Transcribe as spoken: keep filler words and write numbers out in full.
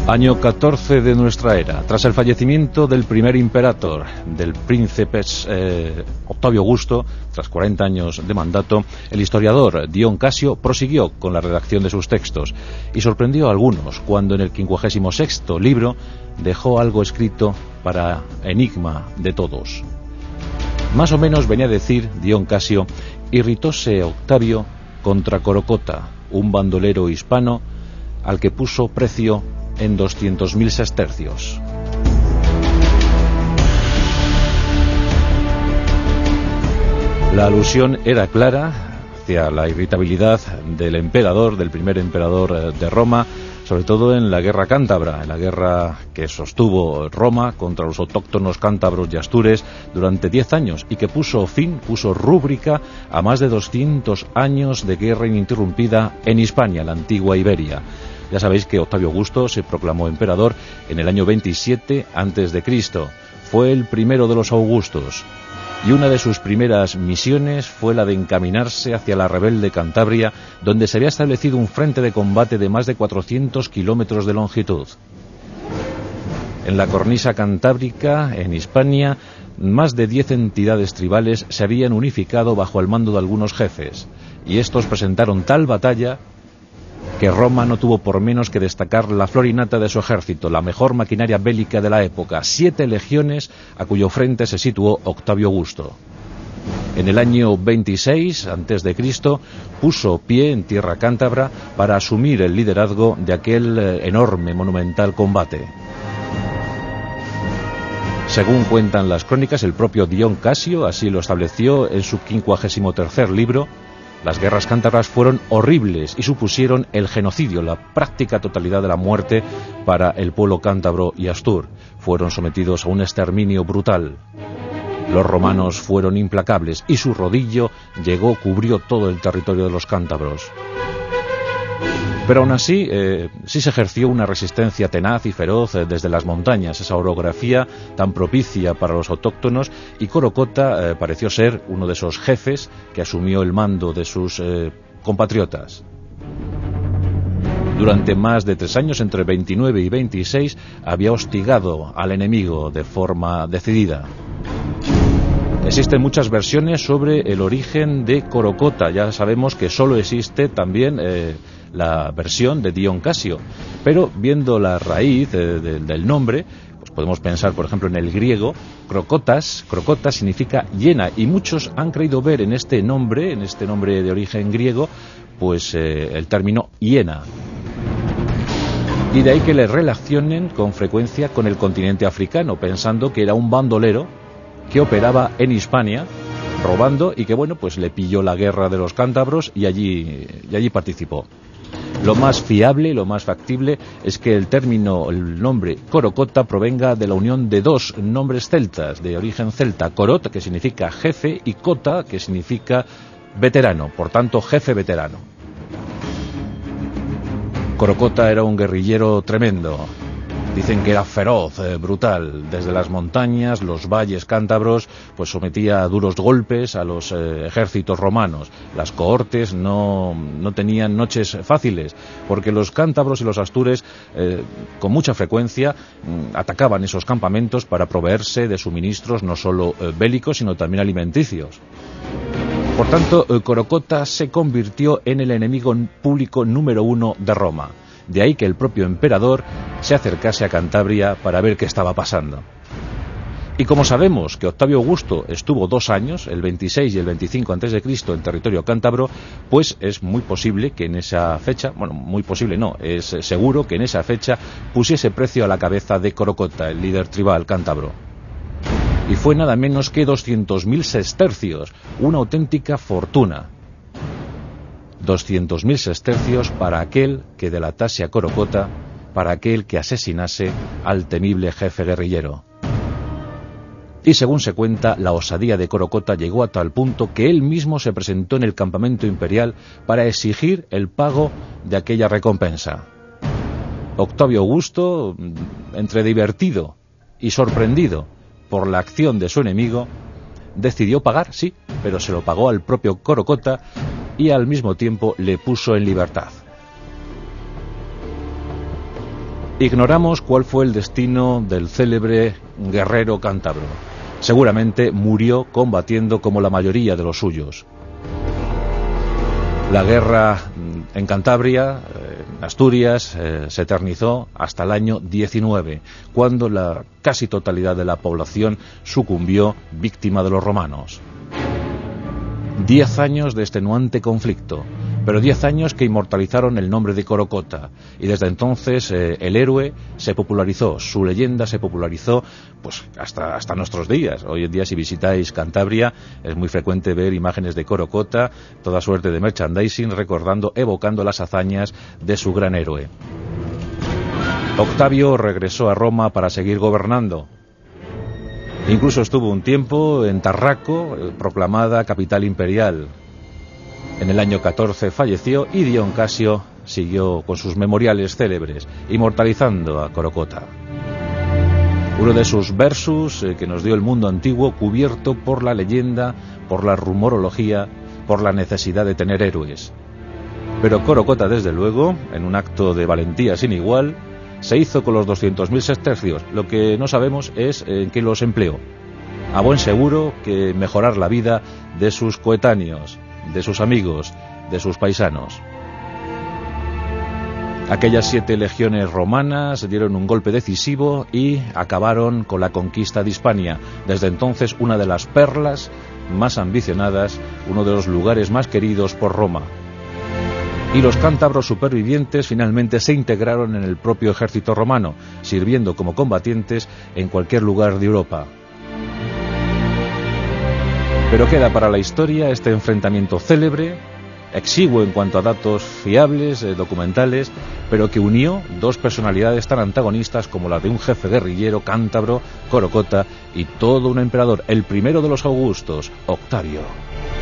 Año catorce de nuestra era. Tras el fallecimiento del primer imperator, del príncipe eh, Octavio Augusto, tras cuarenta años de mandato, el historiador Dion Casio prosiguió con la redacción de sus textos y sorprendió a algunos cuando en el quincuagésimo sexto libro dejó algo escrito para enigma de todos. Más o menos venía a decir Dion Casio: irritóse Octavio contra Corocota, un bandolero hispano al que puso precio en doscientos mil sestercios. La alusión era clara hacia la irritabilidad del emperador, del primer emperador de Roma, sobre todo en la guerra cántabra, en la guerra que sostuvo Roma contra los autóctonos cántabros y astures durante diez años y que puso fin, puso rúbrica a más de doscientos años de guerra ininterrumpida en Hispania, la antigua Iberia. Ya sabéis que Octavio Augusto se proclamó emperador en el año veintisiete antes de Cristo. Fue el primero de los Augustos y una de sus primeras misiones fue la de encaminarse hacia la rebelde Cantabria, donde se había establecido un frente de combate de más de cuatrocientos kilómetros de longitud. En la cornisa cantábrica, en Hispania, más de diez entidades tribales se habían unificado bajo el mando de algunos jefes, y estos presentaron tal batalla que Roma no tuvo por menos que destacar la florinata de su ejército, la mejor maquinaria bélica de la época, siete legiones a cuyo frente se situó Octavio Augusto. En el año veintiséis antes de Cristo puso pie en tierra cántabra para asumir el liderazgo de aquel eh, enorme, monumental combate. Según cuentan las crónicas, el propio Dion Casio así lo estableció en su quincuagésimo tercer libro. Las guerras cántabras fueron horribles y supusieron el genocidio, la práctica totalidad de la muerte para el pueblo cántabro y astur. Fueron sometidos a un exterminio brutal. Los romanos fueron implacables y su rodillo llegó, cubrió todo el territorio de los cántabros. Pero aún así, eh, sí se ejerció una resistencia tenaz y feroz eh, desde las montañas, esa orografía tan propicia para los autóctonos, y Corocota eh, pareció ser uno de esos jefes que asumió el mando de sus eh, compatriotas. Durante más de tres años, entre veintinueve y veintiséis, había hostigado al enemigo de forma decidida. Existen muchas versiones sobre el origen de Corocota. Ya sabemos que solo existe también eh, la versión de Dion Casio, pero viendo la raíz eh, de, del nombre, pues podemos pensar, por ejemplo, en el griego. Crocotas, crocota significa llena, y muchos han creído ver en este nombre, en este nombre de origen griego, pues eh, el término hiena. Y de ahí que le relacionen con frecuencia con el continente africano, pensando que era un bandolero que operaba en Hispania, robando, y que bueno, pues le pilló la guerra de los cántabros y allí, y allí participó. Lo más fiable, lo más factible, es que el término, el nombre Corocota provenga de la unión de dos nombres celtas, de origen celta: Corot, que significa jefe, y Cota, que significa veterano, por tanto, jefe veterano. Corocota era un guerrillero tremendo. Dicen que era feroz, eh, brutal. Desde las montañas, los valles cántabros, pues sometía a duros golpes a los eh, ejércitos romanos. Las cohortes no, no tenían noches fáciles, porque los cántabros y los astures, eh, con mucha frecuencia, mm, atacaban esos campamentos para proveerse de suministros no solo eh, bélicos, sino también alimenticios. Por tanto, eh, Corocota se convirtió en el enemigo público número uno de Roma. De ahí que el propio emperador se acercase a Cantabria para ver qué estaba pasando. Y como sabemos que Octavio Augusto estuvo dos años, el veintiséis y el veinticinco antes de Cristo, en territorio cántabro, pues es muy posible que en esa fecha, bueno, muy posible no, es seguro que en esa fecha pusiese precio a la cabeza de Corocota, el líder tribal cántabro. Y fue nada menos que doscientos mil sestercios, una auténtica fortuna. doscientos mil sestercios para aquel que delatase a Corocota, para aquel que asesinase al temible jefe guerrillero. Y según se cuenta, la osadía de Corocota llegó a tal punto que él mismo se presentó en el campamento imperial para exigir el pago de aquella recompensa. Octavio Augusto, entre divertido y sorprendido por la acción de su enemigo, decidió pagar, sí, pero se lo pagó al propio Corocota y al mismo tiempo le puso en libertad. Ignoramos cuál fue el destino del célebre guerrero cántabro. Seguramente murió combatiendo como la mayoría de los suyos. La guerra en Cantabria, en Asturias, eh, se eternizó hasta el año diecinueve, cuando la casi totalidad de la población sucumbió víctima de los romanos. Diez años de extenuante conflicto, pero diez años que inmortalizaron el nombre de Corocota, y desde entonces eh, el héroe se popularizó, su leyenda se popularizó pues hasta, hasta nuestros días. Hoy en día, si visitáis Cantabria, es muy frecuente ver imágenes de Corocota, toda suerte de merchandising, recordando, evocando las hazañas de su gran héroe. Octavio regresó a Roma para seguir gobernando. Incluso estuvo un tiempo en Tarraco, proclamada capital imperial. En el año catorce falleció y Dion Casio siguió con sus memoriales célebres, inmortalizando a Corocota. Uno de sus versus eh, que nos dio el mundo antiguo, cubierto por la leyenda, por la rumorología, por la necesidad de tener héroes. Pero Corocota, desde luego, en un acto de valentía sin igual, se hizo con los doscientos mil sestercios. Lo que no sabemos es en qué los empleó. A buen seguro que mejorar la vida de sus coetáneos, de sus amigos, de sus paisanos. Aquellas siete legiones romanas dieron un golpe decisivo y acabaron con la conquista de Hispania. Desde entonces, una de las perlas más ambicionadas, uno de los lugares más queridos por Roma. Y los cántabros supervivientes finalmente se integraron en el propio ejército romano, sirviendo como combatientes en cualquier lugar de Europa. Pero queda para la historia este enfrentamiento célebre, exiguo en cuanto a datos fiables, eh, documentales, pero que unió dos personalidades tan antagonistas como la de un jefe guerrillero cántabro, Corocota, y todo un emperador, el primero de los Augustos, Octavio.